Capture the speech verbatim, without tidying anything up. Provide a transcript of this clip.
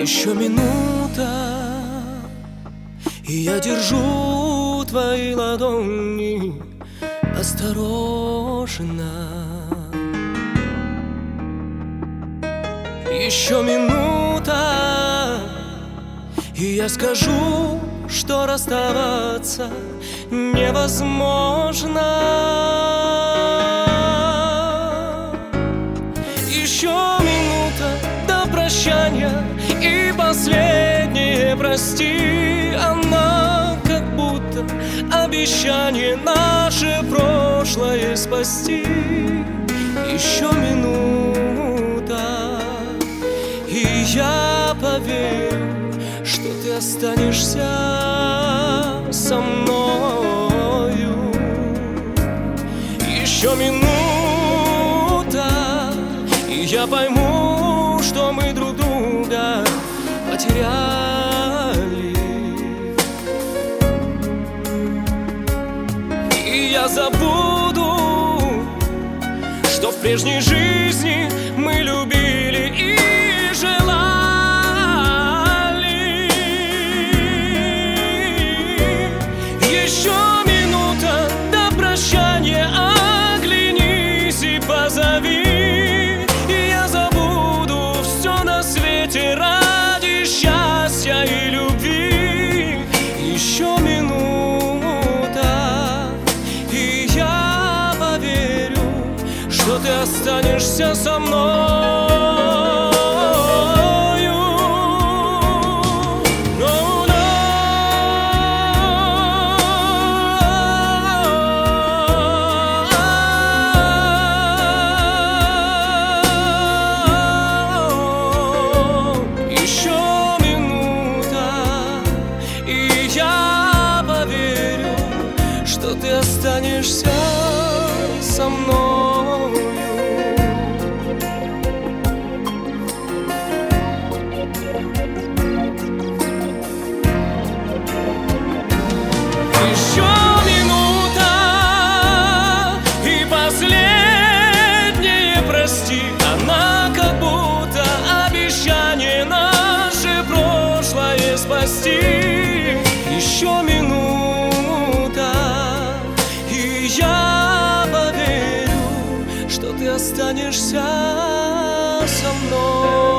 Еще минута, и я держу твои ладони осторожно. Еще минута, и я скажу, что расставаться невозможно. Еще минута до прощания, и последнее прости. Она как будто обещание наше прошлое спасти. Еще минута, и я поверю, что ты останешься со мною. Еще минута, и я пойму, что мы друг друга потеряли. И я забуду, что в прежней жизни мы любили и желали. Еще минута до прощания, оглянись и позови. И я забуду все на свете ради счастья и любви. Еще минута, и я поверю, что ты останешься со мной. Что ты останешься со мною. Еще минута, и последнее прости. Она как будто обещание наше прошлое спасти. Еще минута, я поверю, что ты останешься со мной.